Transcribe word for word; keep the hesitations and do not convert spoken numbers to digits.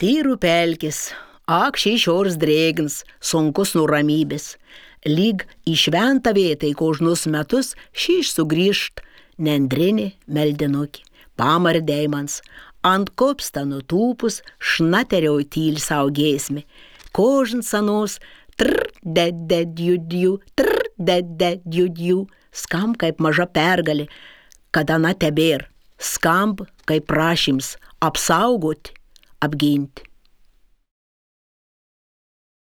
Tyru pelkis, akšiai šiors drėgins, sunkus nuramybės. Lyg į šventą vietą į kožnus metus šyš sugrįžt nendrinė meldinukė. Pamardėjmans, ant kopsta nutūpus, šnateriau tyl sau giesmė. Kožn sanos, trr, ded, ded, judjų, trr, ded, ded, judjų, skam kaip maža pergalė, kada na tebėr, skamb kaip prašyms apsaugoti, apginti.